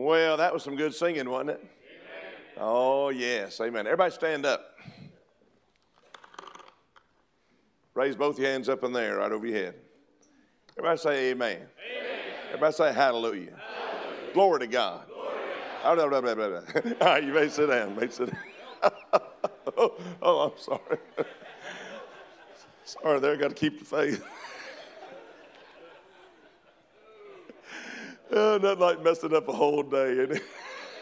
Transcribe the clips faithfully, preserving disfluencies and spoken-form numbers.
Well, that was some good singing, wasn't it? Amen. Oh, yes. Amen. Everybody stand up. Raise both your hands up in there, right over your head. Everybody say amen. Amen. Everybody say hallelujah. Hallelujah. Glory to God. Glory to God. All right, you may sit down. You may sit down. oh, oh, I'm sorry. Sorry there, got to keep the faith. Oh, nothing like messing up a whole day, isn't it?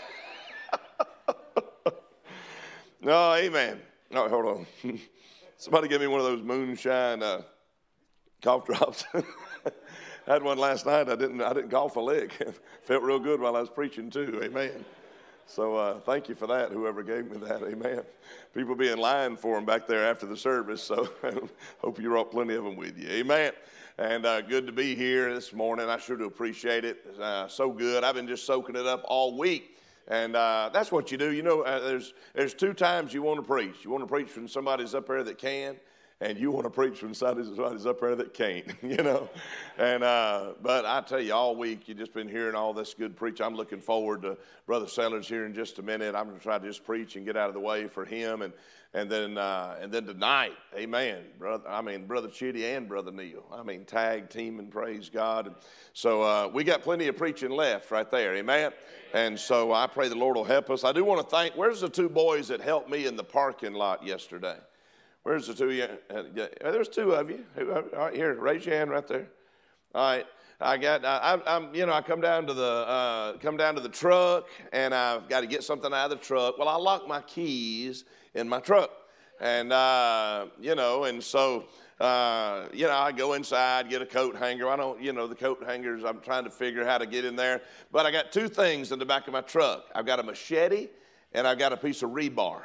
No, amen. All right, hold on. Somebody give me one of those moonshine uh, cough drops. I had one last night. I didn't. I didn't cough a lick. Felt real good while I was preaching too. Amen. So uh, thank you for that. Whoever gave me that. Amen. People be in line for them back there after the service. So hope you brought plenty of them with you. Amen. And uh, good to be here this morning. I sure do appreciate it. Uh, so good. I've been just soaking it up all week. And uh, that's what you do. You know, uh, there's there's two times you want to preach. You want to preach when somebody's up there that can, and you want to preach when somebody's up there that can't, you know. And uh, but I tell you, all week you've just been hearing all this good preaching. I'm looking forward to Brother Sellers here in just a minute. I'm going to try to just preach and get out of the way for him. And and then uh, and then tonight, amen, brother. I mean, Brother Chitty and Brother Neil. I mean, tag team and praise God. And so uh, we got plenty of preaching left right there, amen. And so I pray the Lord will help us. I do want to thank, where's the two boys that helped me in the parking lot yesterday? Where's the two? Uh, yeah, there's two of you. All right, here, raise your hand right there. All right, I got. I, I'm. You know, I come down to the uh, come down to the truck, and I've got to get something out of the truck. Well, I lock my keys in my truck, and uh, you know, and so uh, you know, I go inside, get a coat hanger. I don't, you know, the coat hangers. I'm trying to figure how to get in there, but I got two things in the back of my truck. I've got a machete, and I've got a piece of rebar.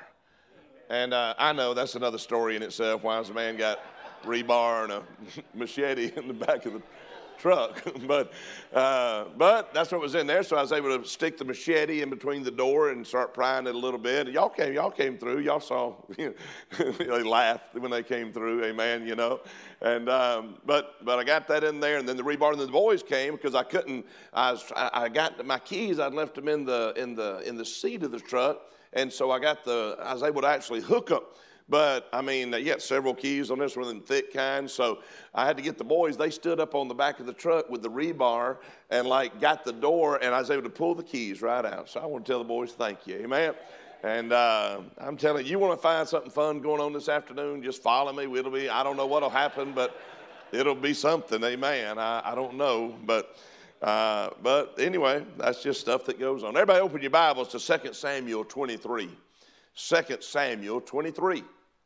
And uh, I know that's another story in itself. Why has a man got rebar and a machete in the back of the truck? but uh, but that's what was in there. So I was able to stick the machete in between the door and start prying it a little bit. Y'all came, y'all came through. Y'all saw. You know, they laughed when they came through. Amen. You know. And um, but but I got that in there, and then the rebar, and then the boys came because I couldn't. I was I, I got my keys. I'd left them in the in the in the seat of the truck. And so I got the, I was able to actually hook them. But, I mean, you got several keys on this one, of the thick kind. So I had to get the boys. They stood up on the back of the truck with the rebar and, like, got the door. And I was able to pull the keys right out. So I want to tell the boys thank you. Amen. And uh, I'm telling you, you want to find something fun going on this afternoon, just follow me. It'll be, I don't know what will happen, but it'll be something. Amen. I, I don't know, but... Uh, but anyway, that's just stuff that goes on. Everybody open your Bibles to Second Samuel twenty-three. Second Samuel twenty-three.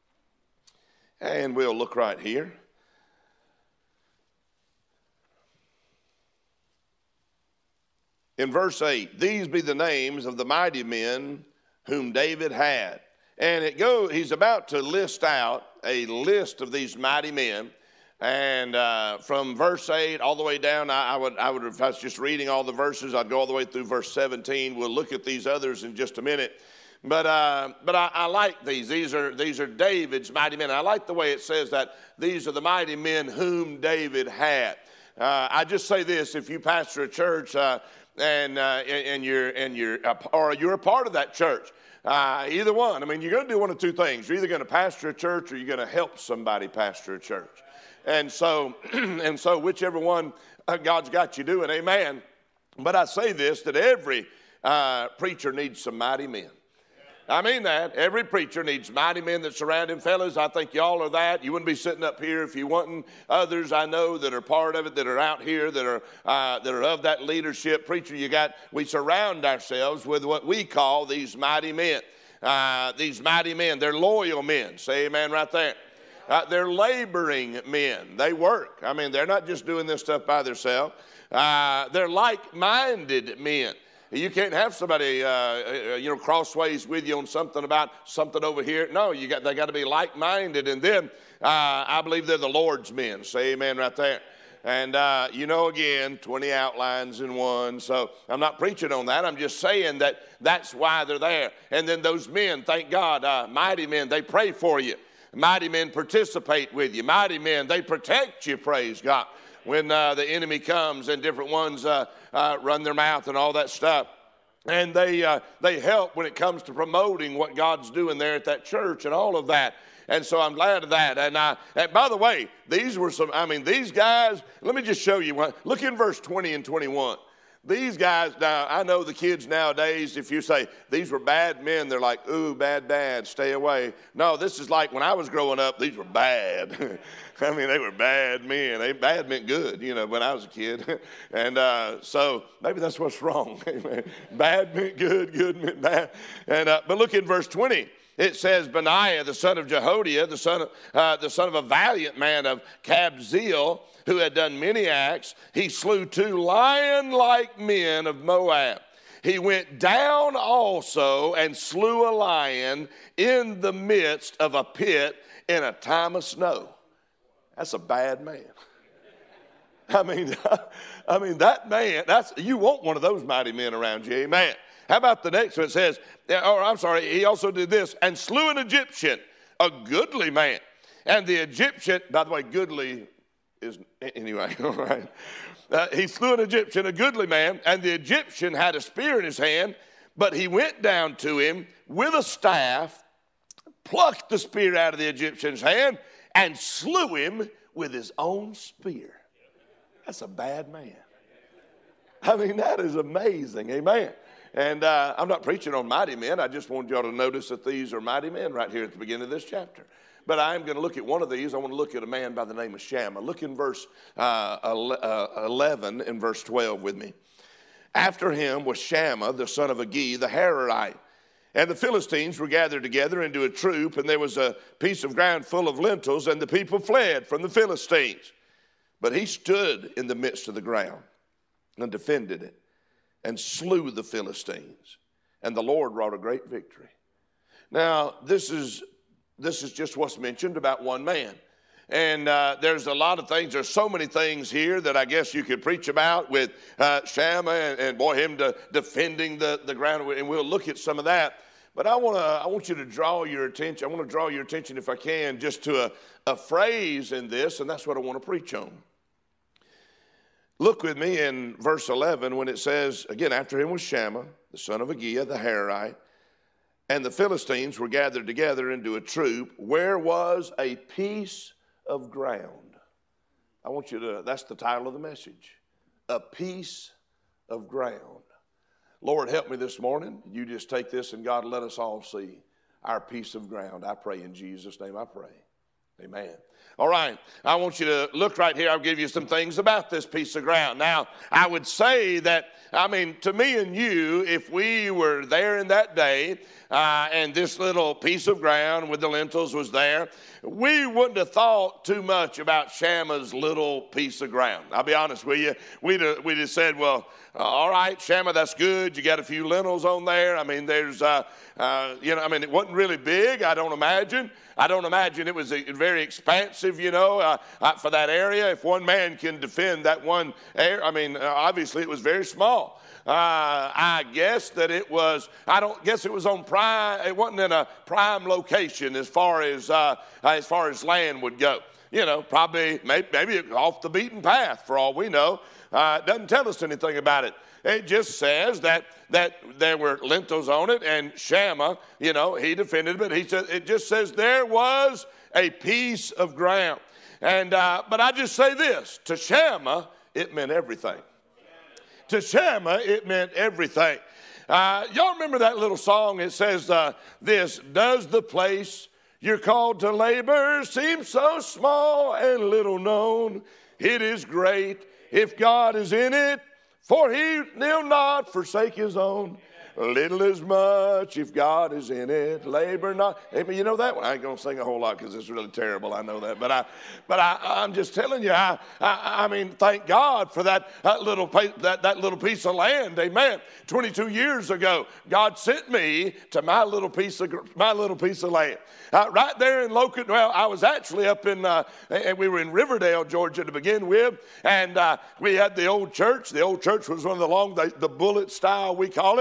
And we'll look right here. In verse eight, these be the names of the mighty men whom David had. And it go, he's about to list out a list of these mighty men. And uh, from verse eight all the way down, I, I would, I would, if I was just reading all the verses, I'd go all the way through verse seventeen. We'll look at these others in just a minute. But uh, but I, I like these. These are these are David's mighty men. I like the way it says that these are the mighty men whom David had. Uh, I just say this: if you pastor a church uh, and uh, and you're and you're or you're a part of that church. Uh, either one. I mean, you're going to do one of two things. You're either going to pastor a church or you're going to help somebody pastor a church. And so, and so whichever one uh, God's got you doing, amen. But I say this, that every uh, preacher needs some mighty men. I mean that. Every preacher needs mighty men that surround him. Fellas, I think y'all are that. You wouldn't be sitting up here if you wasn't. Others I know that are part of it, that are out here, that are uh, that are of that leadership. Preacher, you got, we surround ourselves with what we call these mighty men. Uh, these mighty men, they're loyal men. Say amen right there. Uh, they're laboring men. They work. I mean, they're not just doing this stuff by themselves. Uh, they're like-minded men. You can't have somebody, uh, you know, crossways with you on something about something over here. No, you got they got to be like-minded. And then uh, I believe they're the Lord's men. Say amen right there. And, uh, you know, again, twenty outlines in one. So I'm not preaching on that. I'm just saying that that's why they're there. And then those men, thank God, uh, mighty men, they pray for you. Mighty men participate with you. Mighty men, they protect you, praise God. When uh, the enemy comes and different ones uh, uh, run their mouth and all that stuff. and they uh, they help when it comes to promoting what God's doing there at that church and all of that. And so I'm glad of that. And, I, and by the way, these were some, I mean, these guys, let me just show you one. Look in verse twenty and twenty-one. These guys, now, I know the kids nowadays, if you say these were bad men, they're like, ooh, bad dad, stay away. No, this is like when I was growing up, these were bad. I mean, they were bad men. They, bad meant good, you know, when I was a kid. And uh, so maybe that's what's wrong. Bad meant good, good meant bad. And uh, but look in verse twenty. It says, Benaiah, the son of Jehoiada, the son of, uh, the son of a valiant man of Kabzeel, who had done many acts, he slew two lion-like men of Moab. He went down also and slew a lion in the midst of a pit in a time of snow. That's a bad man. I mean, I mean that man, that's, you want one of those mighty men around you, amen. How about the next one? It says, or I'm sorry, he also did this, and slew an Egyptian, a goodly man. And the Egyptian, by the way, goodly is, anyway, all right. Uh, he slew an Egyptian, a goodly man, and the Egyptian had a spear in his hand, but he went down to him with a staff, plucked the spear out of the Egyptian's hand, and slew him with his own spear. That's a bad man. I mean, that is amazing, amen. And uh, I'm not preaching on mighty men. I just want y'all to notice that these are mighty men right here at the beginning of this chapter. But I am going to look at one of these. I want to look at a man by the name of Shammah. Look in verse uh, eleven and verse twelve with me. After him was Shammah, the son of Agi, the Hararite. And the Philistines were gathered together into a troop, and there was a piece of ground full of lentils, and the people fled from the Philistines. But he stood in the midst of the ground and defended it, and slew the Philistines, and the Lord wrought a great victory. Now, this is this is just what's mentioned about one man. And uh, there's a lot of things. There's so many things here that I guess you could preach about with uh, Shammah and, and boy, him to, defending the, the ground, and we'll look at some of that. But I want to I want you to draw your attention. I want to draw your attention, if I can, just to a, a phrase in this, and that's what I want to preach on. Look with me in verse eleven when it says, again, after him was Shammah, the son of Agi, the Hararite, and the Philistines were gathered together into a troop where was a piece of ground. I want you to, that's the title of the message, a piece of ground. Lord, help me this morning. You just take this, and God, let us all see our piece of ground. I pray in Jesus' name I pray. Amen. All right, I want you to look right here. I'll give you some things about this piece of ground. Now, I would say that, I mean, to me and you, if we were there in that day, uh, and this little piece of ground with the lentils was there, we wouldn't have thought too much about Shammah's little piece of ground. I'll be honest with you. We'd have, we'd have said, well, uh, all right, Shammah, that's good. You got a few lentils on there. I mean, there's, uh, uh, you know, I mean, it wasn't really big, I don't imagine. I don't imagine it was a, very expansive, you know, uh, uh, for that area. If one man can defend that one area, I mean, uh, obviously it was very small. Uh, I guess that it was, I don't guess it was on prime, it wasn't in a prime location as far as, uh, as far as land would go. You know, probably, maybe, maybe off the beaten path for all we know. Uh, it doesn't tell us anything about it. It just says that that there were lentils on it, and Shammah, you know, he defended it, but he said, it just says there was a piece of ground. And uh, but I just say this, to Shammah, it meant everything. To Shammah, it meant everything. Uh, y'all remember that little song? It says uh, this, does the place you're called to labor seem so small and little known? It is great if God is in it, for he will not forsake his own. Little is much if God is in it. Labor not. Amen. You know that one? I ain't going to sing a whole lot because it's really terrible. I know that. But, I, but I, I'm just telling you, I, I, I mean, thank God for that, that, little, that, that little piece of land. Amen. twenty-two years ago, God sent me to my little piece of, my little piece of land. Uh, right there in Logan. Well, I was actually up in, uh, and we were in Riverdale, Georgia to begin with. And uh, we had the old church. The old church was one of the long, the, the bullet style, we call it. Uh,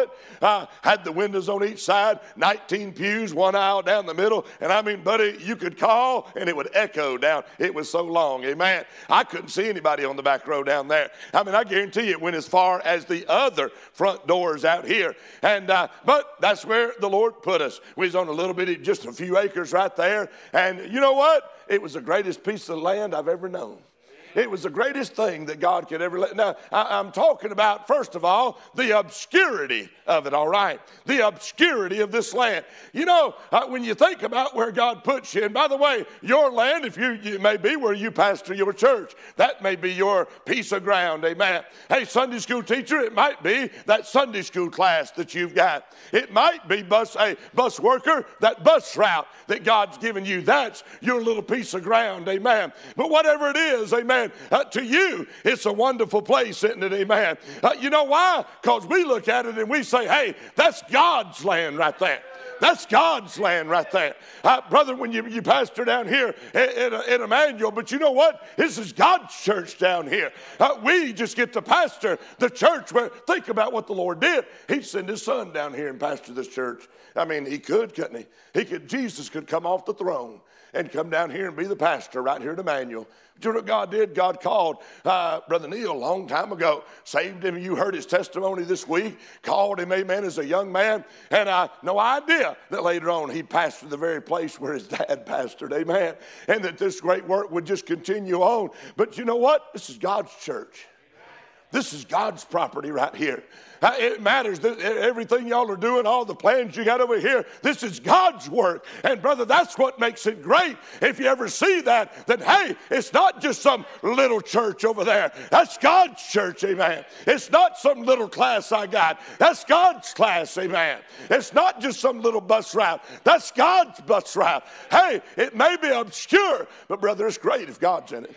uh, had the windows on each side, nineteen pews, one aisle down the middle. And I mean, buddy, you could call and it would echo down. It was so long, amen. I couldn't see anybody on the back row down there. I mean, I guarantee you it went as far as the other front doors out here. And uh, but that's where the Lord put us. We was on a little bitty, just a few acres right there. And you know what? It was the greatest piece of land I've ever known. It was the greatest thing that God could ever let. Now, I, I'm talking about, first of all, the obscurity of it, all right? The obscurity of this land. You know, uh, when you think about where God puts you, and by the way, your land, if you, you may be where you pastor your church, that may be your piece of ground, amen. Hey, Sunday school teacher, it might be that Sunday school class that you've got. It might be bus, a bus worker, that bus route that God's given you. That's your little piece of ground, amen. But whatever it is, amen, Uh, to you, it's a wonderful place, isn't it? Amen. Uh, you know why? Because we look at it and we say, hey, that's God's land right there. That's God's land right there. Uh, brother, when you, you pastor down here in, in, in Emmanuel, but you know what? This is God's church down here. Uh, we just get to pastor the church where, think about what the Lord did. He'd send his son down here and pastor this church. I mean, he could, couldn't he? He could, Jesus could come off the throne and come down here and be the pastor right here at Emmanuel. But you know what God did? God called uh, Brother Neil a long time ago, saved him. You heard his testimony this week, called him, amen, as a young man. And I uh, no idea that later on he'd pastor the very place where his dad pastored, amen, and that this great work would just continue on. But you know what? This is God's church. This is God's property right here. Uh, it matters that everything y'all are doing, all the plans you got over here, this is God's work. And brother, that's what makes it great. If you ever see that, then hey, it's not just some little church over there. That's God's church, amen. It's not some little class I got. That's God's class, amen. It's not just some little bus route. That's God's bus route. Hey, it may be obscure, but brother, it's great if God's in it.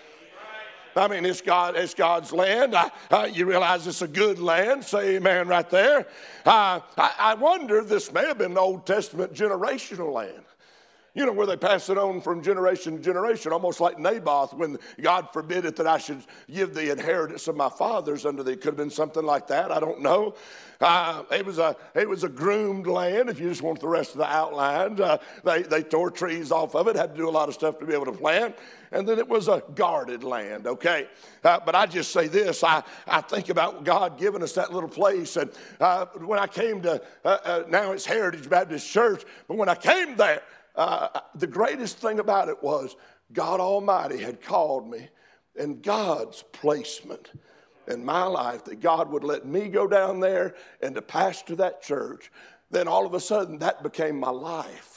I mean, it's God. It's God's land. Uh, uh, you realize it's a good land. Say amen right there. Uh, I, I wonder, this may have been an Old Testament generational land. You know, where they pass it on from generation to generation, almost like Naboth, when God forbid it that I should give the inheritance of my fathers under the, it could have been something like that. I don't know. Uh, it was a it was a groomed land. If you just want the rest of the outline, uh, they they tore trees off of it, had to do a lot of stuff to be able to plant, and then it was a guarded land. Okay, uh, but I just say this: I I think about God giving us that little place, and uh, when I came to uh, uh, now it's Heritage Baptist Church, but when I came there. Uh, the greatest thing about it was God Almighty had called me, and God's placement in my life that God would let me go down there and to pastor that church. Then all of a sudden that became my life.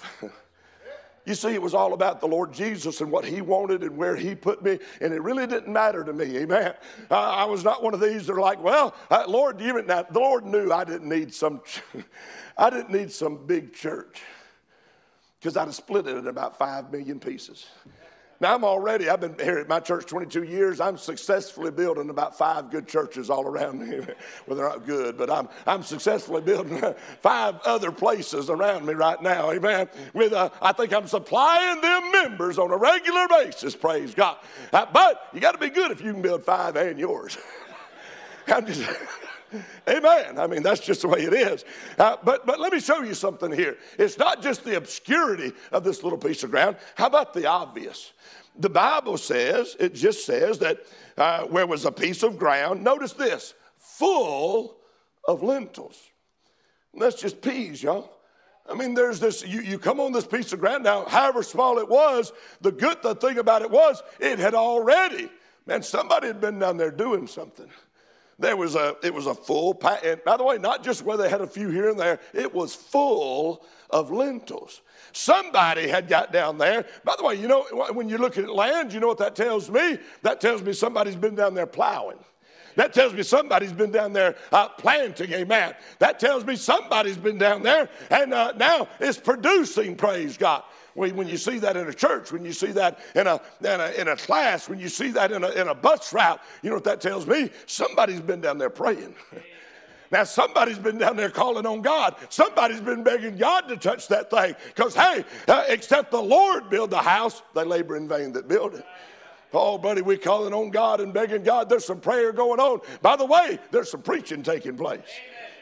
You see, it was all about the Lord Jesus and what he wanted and where he put me, and it really didn't matter to me, amen. Uh, I was not one of these that are like, well, uh, Lord, you now, the Lord knew I didn't need some, I didn't need some big church. Because I'd have split it in about five million pieces. Now I'm already, I've been here at my church twenty-two years. I'm successfully building about five good churches all around me. Well, they're not good, but I'm I'm successfully building five other places around me right now, amen. With uh, I think I'm supplying them members on a regular basis, praise God. Uh, but you got to be good if you can build five and yours. I'm just... Amen. I mean, that's just the way it is. Uh, but, but let me show you something here. It's not just the obscurity of this little piece of ground. How about the obvious? The Bible says, it just says that uh, where was a piece of ground, notice this, full of lentils. And that's just peas, y'all. I mean, there's this, you, you come on this piece of ground. Now, however small it was, the good the thing about it was, it had already, man, somebody had been down there doing something. There was a, it was a full, pa- and by the way, not just where they had a few here and there, it was full of lentils. Somebody had got down there. By the way, you know, when you look at land, you know what that tells me? That tells me somebody's been down there plowing. That tells me somebody's been down there uh, planting, amen. That tells me somebody's been down there and uh, now it's producing, praise God. When you see that in a church, when you see that in a, in a, in a class, when you see that in a, in a bus route, you know what that tells me? Somebody's been down there praying. Now, somebody's been down there calling on God. Somebody's been begging God to touch that thing. Because, hey, uh, except the Lord build the house, they labor in vain that build it. Oh, buddy, we're calling on God and begging God. There's some prayer going on. By the way, there's some preaching taking place.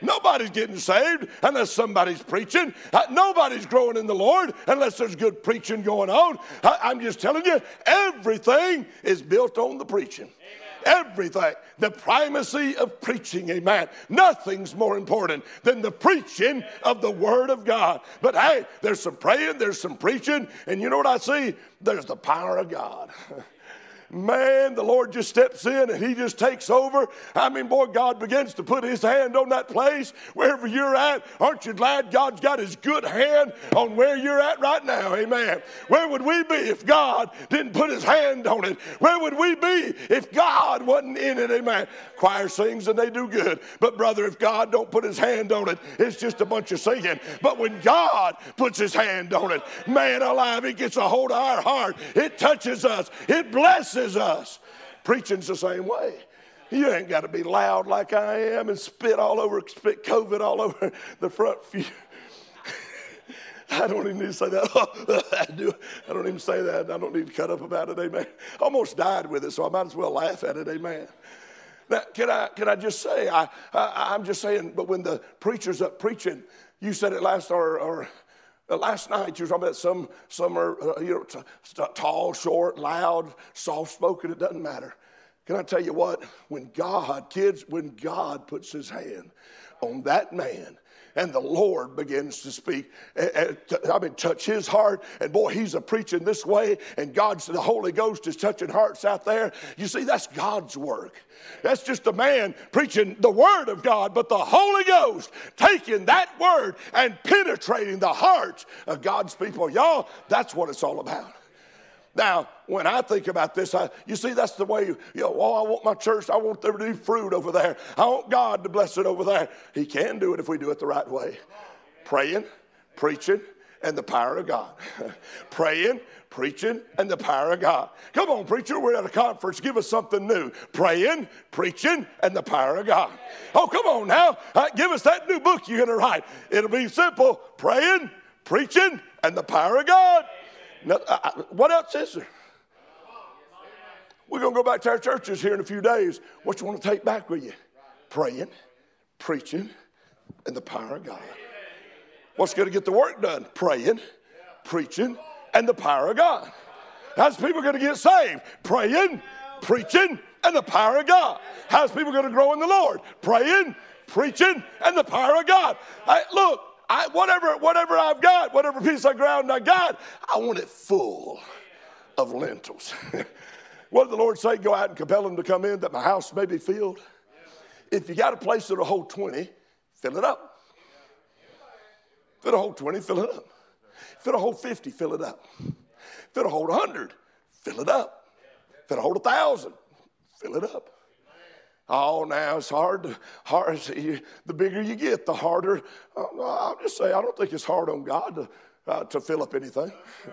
Nobody's getting saved unless somebody's preaching. Uh, nobody's growing in the Lord unless there's good preaching going on. I, I'm just telling you, everything is built on the preaching. Everything. The primacy of preaching, amen. Nothing's more important than the preaching of the Word of God. But hey, there's some praying, there's some preaching, and you know what I see? There's the power of God. Man, the Lord just steps in and he just takes over. I mean, boy, God begins to put his hand on that place wherever you're at. Aren't you glad God's got his good hand on where you're at right now? Amen. Where would we be if God didn't put his hand on it? Where would we be if God wasn't in it? Amen. Choir sings and they do good. But brother, if God don't put his hand on it, it's just a bunch of singing. But when God puts his hand on it, man alive, it gets a hold of our heart. It touches us. It blesses us. Preaching's the same way. You ain't got to be loud like I am and spit all over, spit COVID all over the front few. I don't even need to say that. I, do. I don't even say that. I don't need to cut up about it. Amen. I almost died with it, so I might as well laugh at it. Amen. Now, can I can I just say, I, I I'm just saying, but when the preacher's up preaching, you said it last or or. Uh, last night you were talking about some, some are uh, you know, t- t- tall, short, loud, soft-spoken. It doesn't matter. Can I tell you what? When God, kids, when God puts his hand on that man and the Lord begins to speak, uh, uh, I mean, touch his heart, and boy, he's a preaching this way, and God's, the Holy Ghost is touching hearts out there. You see, that's God's work. That's just a man preaching the Word of God, but the Holy Ghost taking that Word and penetrating the hearts of God's people. Y'all, that's what it's all about. Now, when I think about this, I, you see, that's the way, you know, oh, I want my church, I want there to be fruit over there. I want God to bless it over there. He can do it if we do it the right way. Praying, preaching, and the power of God. Praying, preaching, and the power of God. Come on, preacher, we're at a conference. Give us something new. Praying, preaching, and the power of God. Oh, come on now. Uh, give us that new book you're going to write. It'll be simple. Praying, preaching, and the power of God. Now, uh, what else is there? We're going to go back to our churches here in a few days. What you want to take back with you? Praying, preaching, and the power of God. What's going to get the work done? Praying, preaching, and the power of God. How's people going to get saved? Praying, preaching, and the power of God. How's people going to grow in the Lord? Praying, preaching, and the power of God. I, look, I, whatever, whatever I've got, whatever piece of ground I got, I want it full of lentils. What did the Lord say? Go out and compel them to come in that my house may be filled. If you got a place that'll hold twenty, fill it up. If it'll hold twenty, fill it up. If it'll hold fifty, fill it up. If it'll hold one hundred, fill it up. If it'll hold one thousand, fill it up. Oh, now it's hard. To, hard the bigger you get, the harder. I'll just say, I don't think it's hard on God to, uh, to fill up anything.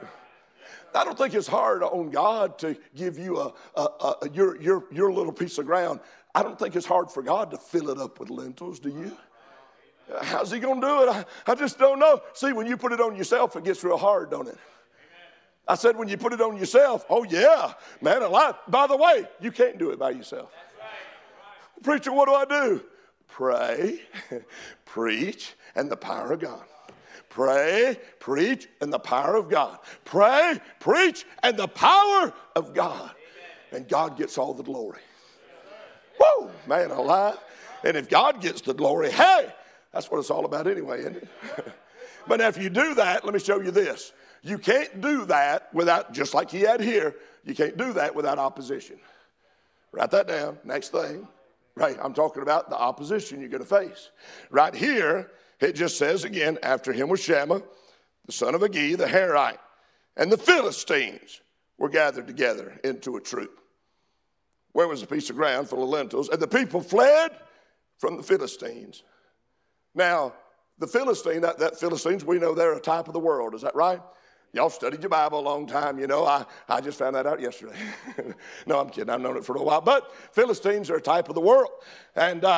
I don't think it's hard on God to give you a, a, a your, your, your little piece of ground. I don't think it's hard for God to fill it up with lentils, do you? How's he going to do it? I, I just don't know. See, when you put it on yourself, it gets real hard, don't it? I said when you put it on yourself, oh, yeah, man alive. By the way, you can't do it by yourself. Preacher, what do I do? Pray, preach, and the power of God. Pray, preach, and the power of God. Pray, preach, and the power of God. And God gets all the glory. Woo, man alive. And if God gets the glory, hey, that's what it's all about anyway, isn't it? But if you do that, let me show you this. You can't do that without, just like he had here, you can't do that without opposition. Write that down. Next thing. Right, I'm talking about the opposition you're going to face. Right here, it just says again, after him was Shammah, the son of Agee, the Harite, and the Philistines were gathered together into a troop. Where was a piece of ground full of lentils? And the people fled from the Philistines. Now, the Philistine, that, that Philistines, we know they're a type of the world. Is that right? Y'all studied your Bible a long time, you know. I, I just found that out yesterday. No, I'm kidding. I've known it for a while. But Philistines are a type of the world. And uh,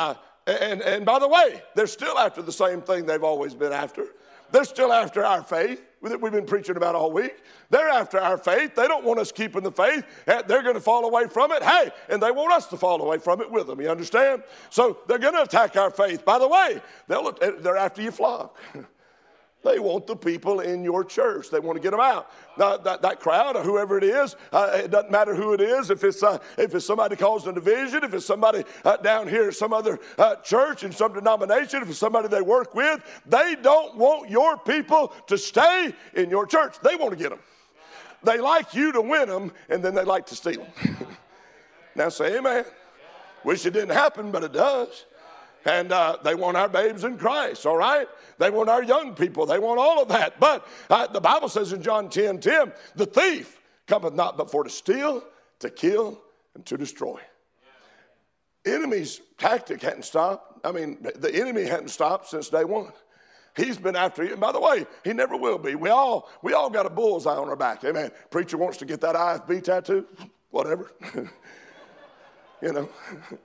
and, and by the way, they're still after the same thing they've always been after. They're still after our faith that we've been preaching about all week. They're after our faith. They don't want us keeping the faith. They're going to fall away from it. Hey, and they want us to fall away from it with them. You understand? So they're going to attack our faith. By the way, they'll, they're after your flock. They want the people in your church. They want to get them out. Now, that, that crowd or whoever it is, uh, it doesn't matter who it is. If it's, uh, if it's somebody causing a division, if it's somebody uh, down here at some other uh, church in some denomination, if it's somebody they work with, they don't want your people to stay in your church. They want to get them. They like you to win them, and then they like to steal them. Now say amen. Wish it didn't happen, but it does. And uh, they want our babes in Christ, all right? They want our young people. They want all of that. But uh, the Bible says in John ten ten, the thief cometh not but for to steal, to kill, and to destroy. Enemy's tactic hadn't stopped. I mean, the enemy hadn't stopped since day one. He's been after you. And by the way, he never will be. We all, we all got a bullseye on our back. Amen. Preacher wants to get that I F B tattoo. Whatever. You know.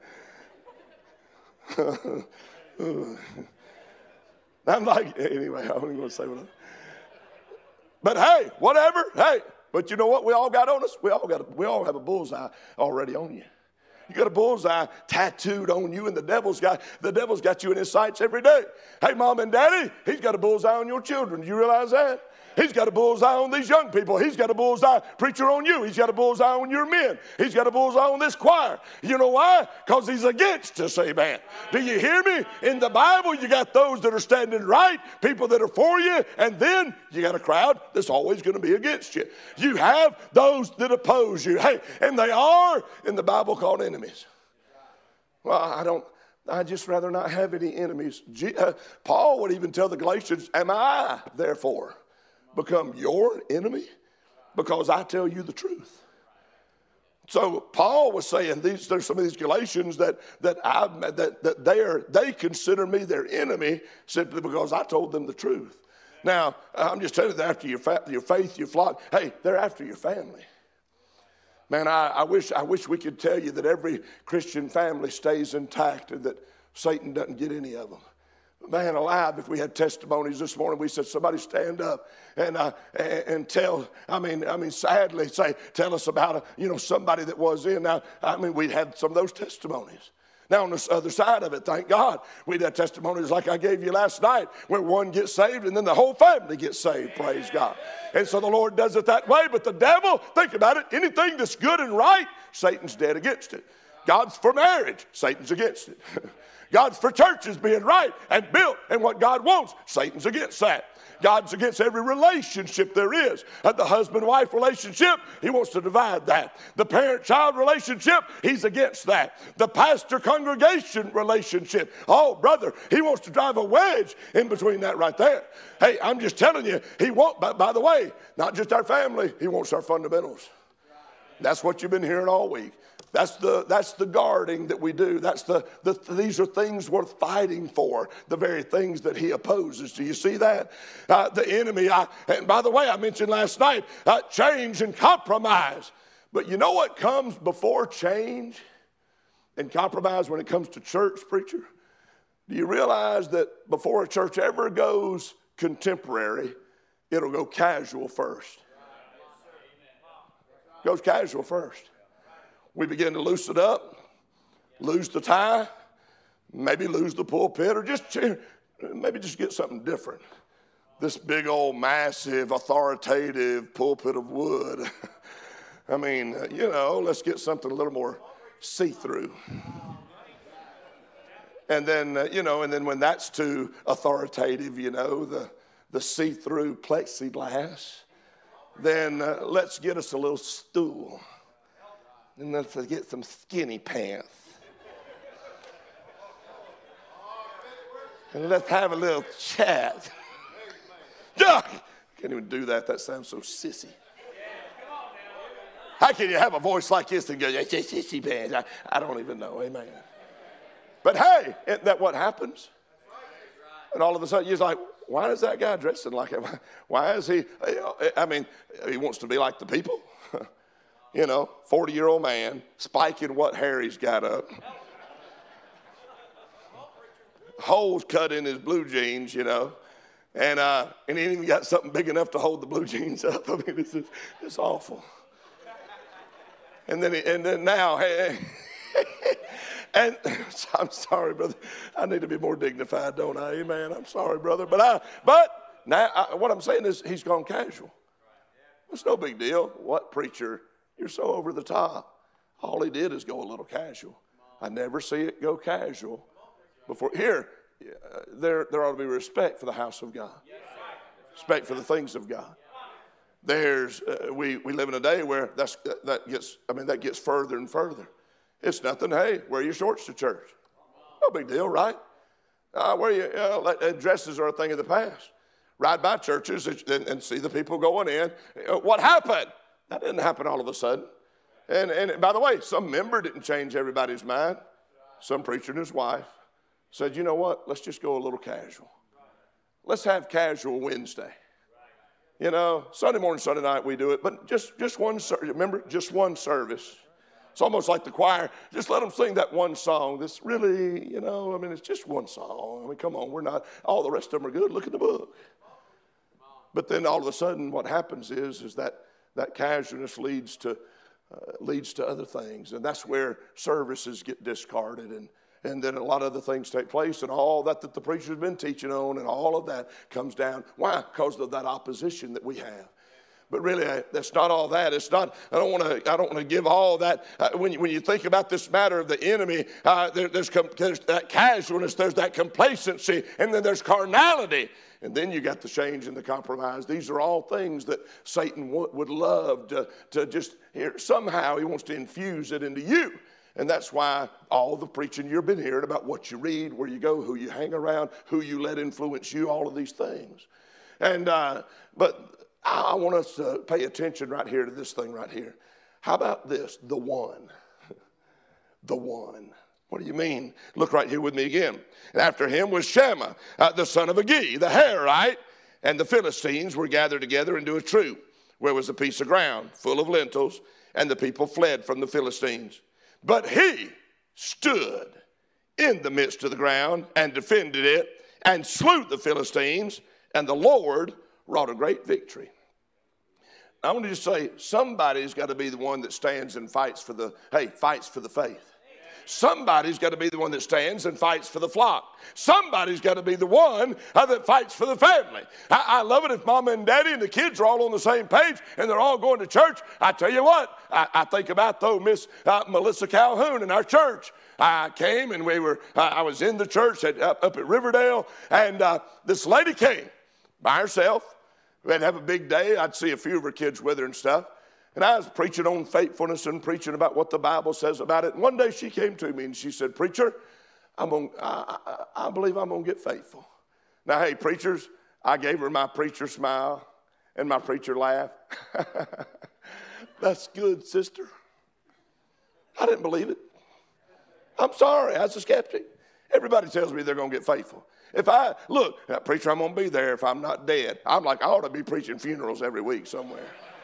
I'm like, anyway, I don't even want to say what. But hey, whatever. Hey, but you know what? We all got on us. We all got. A, we all have a bullseye already on you. You got a bullseye tattooed on you, and the devil's got the devil's got you in his sights every day. Hey, mom and daddy, he's got a bullseye on your children. Do you realize that? He's got a bullseye on these young people. He's got a bullseye, preacher, on you. He's got a bullseye on your men. He's got a bullseye on this choir. You know why? Because he's against us, amen. Do you hear me? In the Bible, you got those that are standing right, people that are for you, and then you got a crowd that's always going to be against you. You have those that oppose you. Hey, and they are, in the Bible, called enemies. Well, I don't, I just rather not have any enemies. Paul would even tell the Galatians, am I, therefore, become your enemy because I tell you the truth? So Paul was saying these there's some of these Galatians that that I that that they are they consider me their enemy simply because I told them the truth. Now I'm just telling you, they're after your fa- your faith, your flock. Hey, they're after your family. Man, I, I wish I wish we could tell you that every Christian family stays intact and that Satan doesn't get any of them. Man alive, if we had testimonies this morning, we said, somebody stand up and uh, and tell, I mean, I mean, sadly say, tell us about, a, you know, somebody that was in. Now, I mean, we had some of those testimonies. Now, on the other side of it, thank God, we had testimonies like I gave you last night, where one gets saved and then the whole family gets saved, praise God. And so the Lord does it that way, but the devil, think about it, anything that's good and right, Satan's dead against it. God's for marriage, Satan's against it. God's for churches being right and built and what God wants, Satan's against that. God's against every relationship there is. Uh, the husband-wife relationship, he wants to divide that. The parent-child relationship, he's against that. The pastor-congregation relationship, oh, brother, he wants to drive a wedge in between that right there. Hey, I'm just telling you, he wants, by, by the way, not just our family, he wants our fundamentals. That's what you've been hearing all week. That's the, that's the guarding that we do. That's the, the, these are things worth fighting for, the very things that he opposes. Do you see that? Uh, the enemy, I, and by the way, I mentioned last night, uh, change and compromise. But you know what comes before change and compromise when it comes to church, preacher? Do you realize that before a church ever goes contemporary, it'll go casual first? Goes casual first. We begin to loosen up, lose the tie, maybe lose the pulpit, or just maybe just get something different. This big old massive authoritative pulpit of wood. I mean, you know, let's get something a little more see-through. And then, uh, you know, and then when that's too authoritative, you know, the, the see-through plexiglass, then uh, let's get us a little stool. And let's get some skinny pants. And let's have a little chat. Yuck! Can't even do that. That sounds so sissy. How can you have a voice like this and go, yeah, sissy pants? I, I don't even know. Amen. But hey, isn't that what happens? And all of a sudden, you're like, why is that guy dressing like that? Why is he? I mean, he wants to be like the people. You know, forty-year-old man spiking what hair he's got up. holes cut in his blue jeans, you know. And uh, and he ain't even got something big enough to hold the blue jeans up. I mean, it's, just, it's awful. And then, he, and then now, hey, and I'm sorry, brother. I need to be more dignified, don't I? Amen. I'm sorry, brother. But I, but now I, what I'm saying is he's gone casual. It's no big deal. What, preacher? You're so over the top. All he did is go a little casual. I never see it go casual before. Here, uh, there, there ought to be respect for the house of God. Respect for the things of God. There's, uh, we, we live in a day where that's, that gets, I mean, that gets further and further. It's nothing. Hey, wear your shorts to church. No big deal, right? Uh, wear your, uh, dresses are a thing of the past. Ride by churches and, and see the people going in. Uh, what happened? That didn't happen all of a sudden. And, and by the way, some member didn't change everybody's mind. Some preacher and his wife said, you know what, let's just go a little casual. Let's have casual Wednesday. You know, Sunday morning, Sunday night we do it, but just, just one, remember, just one service. It's almost like the choir. Just let them sing that one song. This really, you know, I mean, it's just one song. I mean, come on, we're not, all the rest of them are good. Look at the book. But then all of a sudden what happens is, is that, that casualness leads to, uh, leads to other things. And that's where services get discarded, and, and then a lot of other things take place, and all that that the preacher's been teaching on and all of that comes down. Why? Because of that opposition that we have. But really, that's not all that. It's not. I don't want to. I don't want to give all that. Uh, when you, when you think about this matter of the enemy, uh, there, there's, com- there's that casualness, there's that complacency, and then there's carnality, and then you got the change and the compromise. These are all things that Satan w- would love to to just hear. Somehow he wants to infuse it into you. And that's why all the preaching you've been hearing about what you read, where you go, who you hang around, who you let influence you, all of these things. And uh, but. I want us to pay attention right here to this thing right here. How about this? The one. The one. What do you mean? Look right here with me again. And after him was Shammah, uh, the son of Agi, the Hararite, and the Philistines were gathered together into a troop, where was a piece of ground full of lentils, and the people fled from the Philistines. But he stood in the midst of the ground and defended it and slew the Philistines, and the Lord wrought a great victory. I want to just say, somebody's got to be the one that stands and fights for the, hey, fights for the faith. Somebody's got to be the one that stands and fights for the flock. Somebody's got to be the one uh, that fights for the family. I, I love it if mama and daddy and the kids are all on the same page and they're all going to church. I tell you what, I, I think about, though, Miss uh, Melissa Calhoun in our church. I came and we were, uh, I was in the church at, up, up at Riverdale, and uh, this lady came by herself. We'd have a big day. I'd see a few of her kids with her and stuff. And I was preaching on faithfulness and preaching about what the Bible says about it. And one day she came to me and she said, preacher, I'm gonna, I, I, I believe I'm going to get faithful. Now, hey, preachers, I gave her my preacher smile and my preacher laugh. That's good, sister. I didn't believe it. I'm sorry. I was a skeptic. Everybody tells me they're going to get faithful. If I, look, that preacher, I'm going to be there if I'm not dead. I'm like, I ought to be preaching funerals every week somewhere.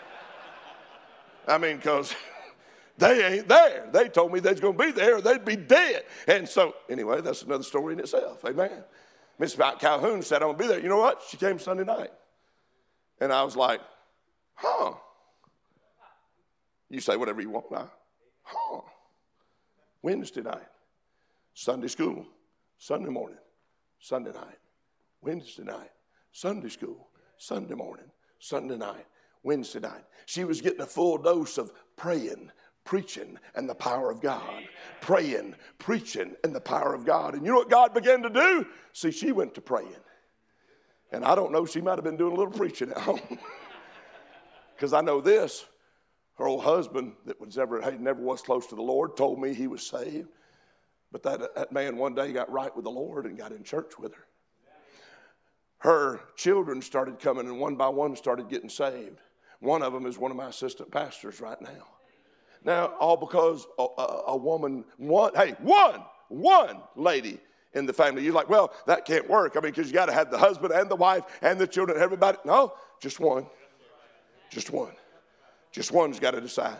I mean, because they ain't there. They told me they's going to be there or they'd be dead. And so, anyway, that's another story in itself. Amen. Miss Calhoun said, I'm going to be there. You know what? She came Sunday night. And I was like, huh. You say whatever you want now. Huh. Wednesday night, Sunday school, Sunday morning, Sunday night, Wednesday night, Sunday school, Sunday morning, Sunday night, Wednesday night. She was getting a full dose of praying, preaching, and the power of God. Praying, preaching, and the power of God. And you know what God began to do? See, she went to praying. And I don't know, she might have been doing a little preaching at home. Because I know this, her old husband that was ever, hey, never was close to the Lord, told me he was saved. But that, that man one day got right with the Lord and got in church with her. Her children started coming, and one by one started getting saved. One of them is one of my assistant pastors right now. Now, all because a, a, a woman, one, hey, one, one lady in the family. You're like, well, that can't work. I mean, because you got to have the husband and the wife and the children, everybody. No, just one. Just one. Just one's got to decide.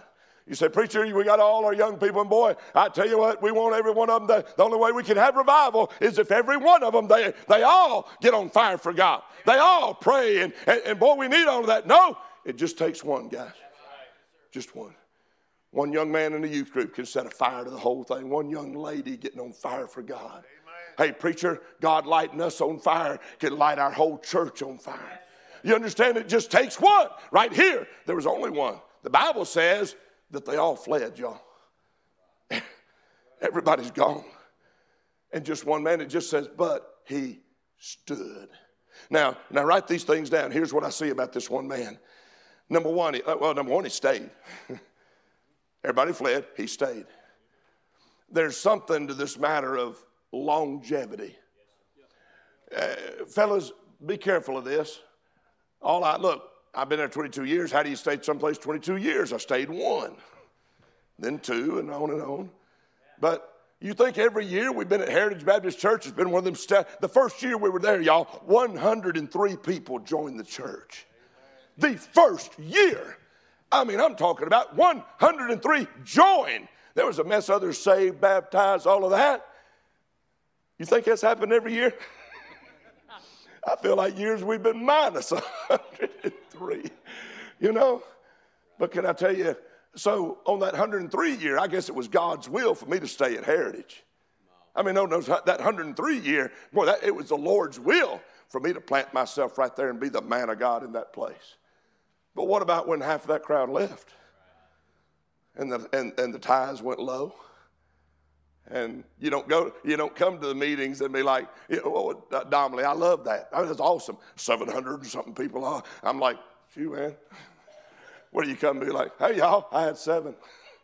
You say, preacher, we got all our young people, and boy, I tell you what, we want every one of them. To, the only way we can have revival is if every one of them, they, they all get on fire for God. They all pray, and, and, and boy, we need all of that. No, it just takes one, guys. Just one. One young man in the youth group can set a fire to the whole thing. One young lady getting on fire for God. Hey, preacher, God lighting us on fire can light our whole church on fire. You understand? It just takes one. Right here, there was only one. The Bible says that they all fled, y'all. Everybody's gone. And just one man, it just says, but he stood. Now, now write these things down. Here's what I see about this one man. Number one, he, well, number one, he stayed. Everybody fled, he stayed. There's something to this matter of longevity. Uh, fellas, be careful of this. All I, look, I've been there twenty-two years. How do you stay someplace twenty-two years? I stayed one, then two, and on and on. But you think every year we've been at Heritage Baptist Church, it's been one of them, st- the first year we were there, y'all, one hundred three people joined the church. The first year. I mean, I'm talking about one hundred three joined. There was a mess, others saved, baptized, all of that. You think that's happened every year? I feel like years we've been minus one hundred three, you know. But can I tell you, so on that one hundred three year, I guess it was God's will for me to stay at Heritage. I mean, no, no, that one hundred three year, boy, that, it was the Lord's will for me to plant myself right there and be the man of God in that place. But what about when half of that crowd left? And the, and, and the tithes went low? And you don't go, you don't come to the meetings and be like, you know, oh, Domley, I love that. I mean, that's awesome. seven hundred and something people are. I'm like, phew, man. Where do you come and be like, hey, y'all, I had seven.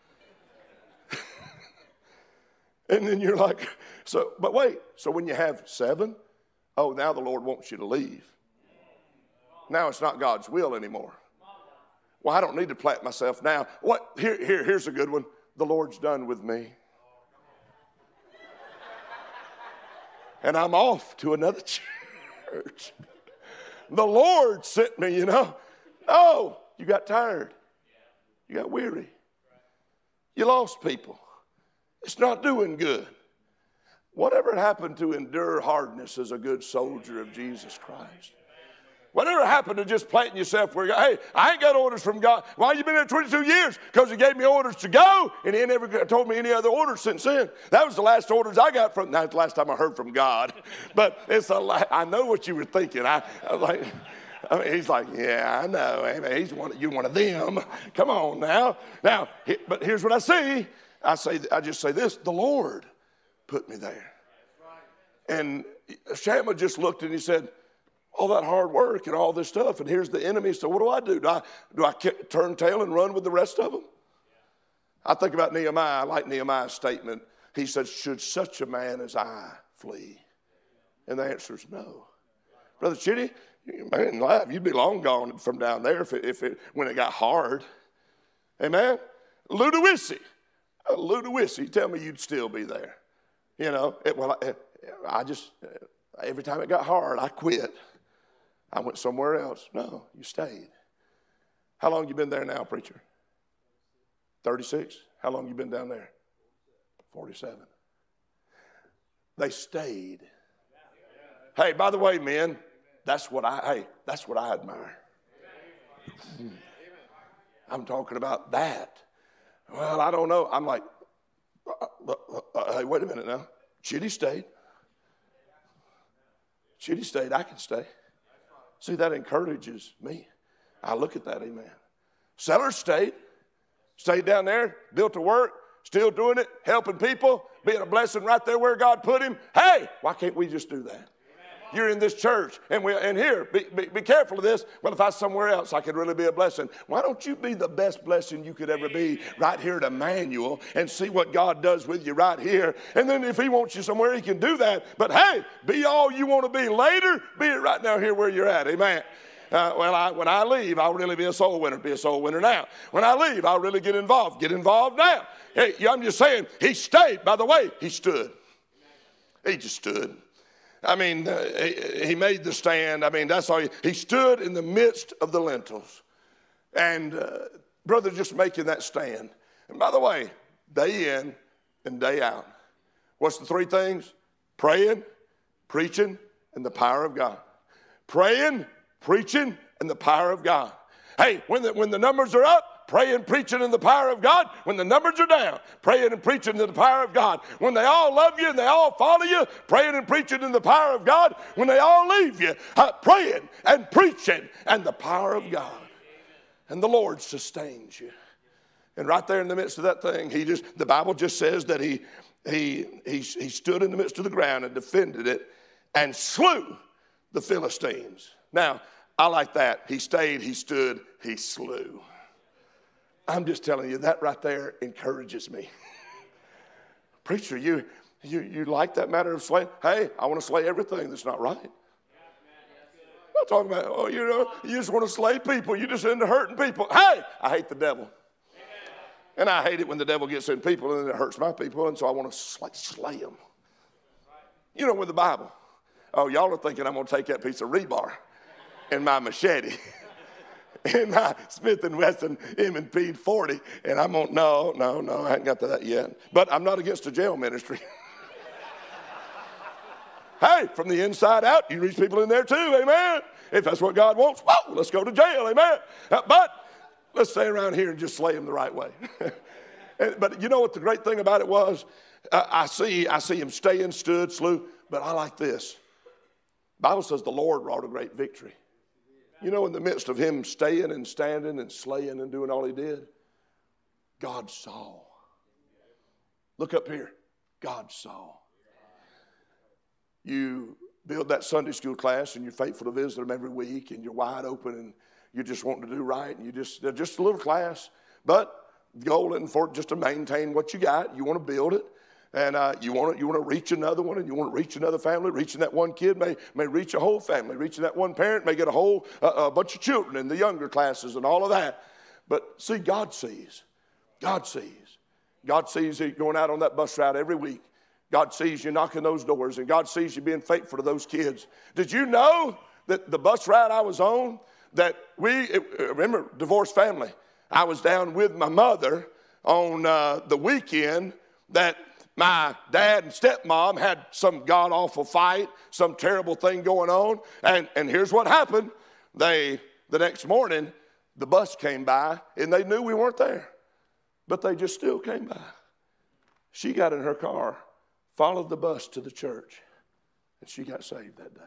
And then you're like, so, but wait, so when you have seven, oh, now the Lord wants you to leave. Now it's not God's will anymore. Well, I don't need to plant myself now. What? Here, here, here's a good one. The Lord's done with me. And I'm off to another church. The Lord sent me, you know. Oh, you got tired. You got weary. You lost people. It's not doing good. Whatever happened to endure hardness as a good soldier of Jesus Christ? Whatever happened to just planting yourself where you go, hey, I ain't got orders from God. Why you been there twenty-two years? Because he gave me orders to go, and he never told me any other orders since then. That was the last orders I got from, that's the last time I heard from God. But it's a, I know what you were thinking. I, I was like, I mean, he's like, yeah, I know. Amen. He's one, you're one of them. Come on now. Now, but here's what I see. I say, I just say this, the Lord put me there. And Shammah just looked and he said, all that hard work and all this stuff, and here's the enemy. So what do I do? Do I, do I turn tail and run with the rest of them? I think about Nehemiah. I like Nehemiah's statement. He said, should such a man as I flee? And the answer is no. Brother Chitty, man, laugh. You'd be long gone from down there if it, if it, when it got hard. Amen? Ludowici. Uh, Ludowici, tell me you'd still be there. You know, it, well, I, I just, every time it got hard, I quit. I went somewhere else. No, you stayed. How long you been there now, preacher? thirty-six? How long you been down there? forty-seven. They stayed. Hey, by the way, men, that's what I, hey, that's what I admire. I'm talking about that. Well, I don't know. I'm like, uh, uh, uh, hey, wait a minute now. Chitty stayed. Chitty stayed. I can stay. See, that encourages me. I look at that, amen. Sellers stayed. Stayed down there, built to work, still doing it, helping people, being a blessing right there where God put him. Hey, why can't we just do that? You're in this church, and we and here, be, be, be careful of this. Well, if I was somewhere else, I could really be a blessing. Why don't you be the best blessing you could ever be right here at Emmanuel and see what God does with you right here? And then if he wants you somewhere, he can do that. But hey, be all you want to be later, be it right now here where you're at. Amen. Uh, well, I, when I leave, I'll really be a soul winner. Be a soul winner now. When I leave, I'll really get involved. Get involved now. Hey, I'm just saying, he stayed. By the way, he stood. He just stood. I mean, uh, he, he made the stand. I mean, that's all. He, he stood in the midst of the lentils. And, uh, brother, just making that stand. And by the way, day in and day out, what's the three things? Praying, preaching, and the power of God. Praying, preaching, and the power of God. Hey, when the, when the numbers are up, praying, preaching, and the power of God. When the numbers are down, praying and preaching in the power of God. When they all love you and they all follow you, praying and preaching in the power of God. When they all leave you, uh, praying and preaching and the power of God. And the Lord sustains you. And right there in the midst of that thing, he just, the Bible just says that he, he, he, he stood in the midst of the ground and defended it and slew the Philistines. Now, I like that. He stayed, he stood, he slew. I'm just telling you, that right there encourages me. Preacher, you, you, you like that matter of slaying? Hey, I want to slay everything that's not right. I'm not talking about, oh, you know, you just want to slay people. You're just into hurting people. Hey, I hate the devil. And I hate it when the devil gets in people and it hurts my people, and so I want to slay, slay them. You know, with the Bible. Oh, y'all are thinking I'm going to take that piece of rebar and my machete and my Smith and Wesson M and P forty, and I'm on, no, no, no, I haven't got to that yet. But I'm not against the jail ministry. Hey, from the inside out, you reach people in there too, amen. If that's what God wants, whoa, let's go to jail, amen. Uh, but let's stay around here and just slay them the right way. But you know what the great thing about it was? Uh, I see, I see him staying, stood, slew, but I like this. The Bible says the Lord wrought a great victory. You know, in the midst of him staying and standing and slaying and doing all he did, God saw. Look up here. God saw. You build that Sunday school class and you're faithful to visit them every week and you're wide open and you're just wanting to do right and you just, they're just a little class. But the goal isn't for just to maintain what you got. You want to build it. And uh, you want to you want to reach another one, and you want to reach another family. Reaching that one kid may may reach a whole family. Reaching that one parent may get a whole uh, a bunch of children in the younger classes and all of that. But see, God sees. God sees. God sees you going out on that bus route every week. God sees you knocking those doors, and God sees you being faithful to those kids. Did you know that the bus route I was on, that we it, remember divorced family? I was down with my mother on uh, the weekend that my dad and stepmom had some god-awful fight, some terrible thing going on. And, and here's what happened. They, the next morning, the bus came by, and they knew we weren't there. But they just still came by. She got in her car, followed the bus to the church, and she got saved that day.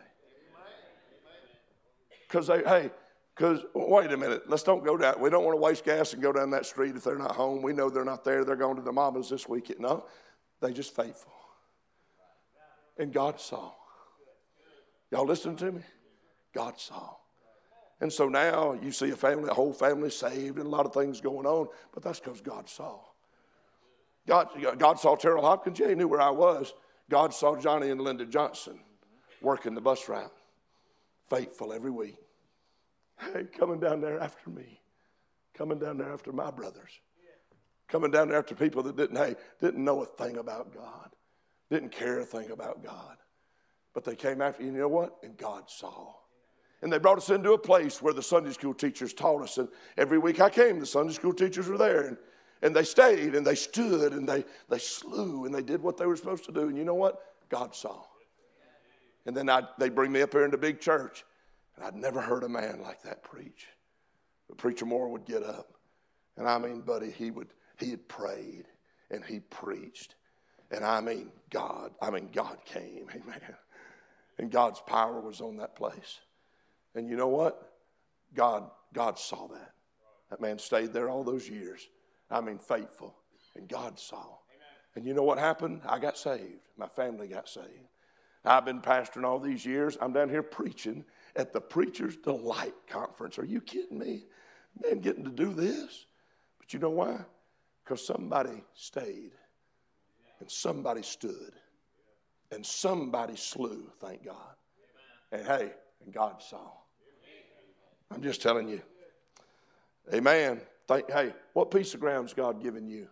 Because they, hey, because, wait a minute, let's don't go down. We don't want to waste gas and go down that street if they're not home. We know they're not there. They're going to the mamas this weekend. No. They just faithful. And God saw. Y'all listen to me? God saw. And so now you see a family, a whole family saved and a lot of things going on, but that's because God saw. God, God saw Terrell Hopkins. Yeah, he knew where I was. God saw Johnny and Linda Johnson working the bus route. Faithful every week. Hey, coming down there after me. Coming down there after my brothers. Coming down there after people that didn't, hey, didn't know a thing about God. Didn't care a thing about God. But they came after you, and you know what? And God saw. And they brought us into a place where the Sunday school teachers taught us. And every week I came, the Sunday school teachers were there. And, and they stayed, and they stood, and they, they slew, and they did what they were supposed to do. And you know what? God saw. And then I'd, they'd bring me up here in the big church. And I'd never heard a man like that preach. But Preacher Moore would get up. And I mean, buddy, he would... He had prayed and he preached. And I mean, God, I mean, God came, amen. And God's power was on that place. And you know what? God, God saw that. That man stayed there all those years. I mean, faithful. And God saw. And you know what happened? I got saved. My family got saved. I've been pastoring all these years. I'm down here preaching at the Preacher's Delight Conference. Are you kidding me? Man, getting to do this. But you know why? Because somebody stayed, and somebody stood, and somebody slew, thank God. And hey, and God saw. I'm just telling you. Amen. Thank, hey, what piece of ground's God given you?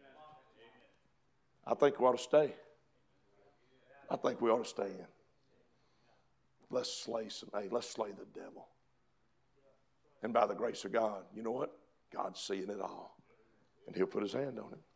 I think we ought to stay. I think we ought to stay in. Let's slay some, hey, let's slay the devil. And by the grace of God, you know what? God's seeing it all. and he'll put his hand on him.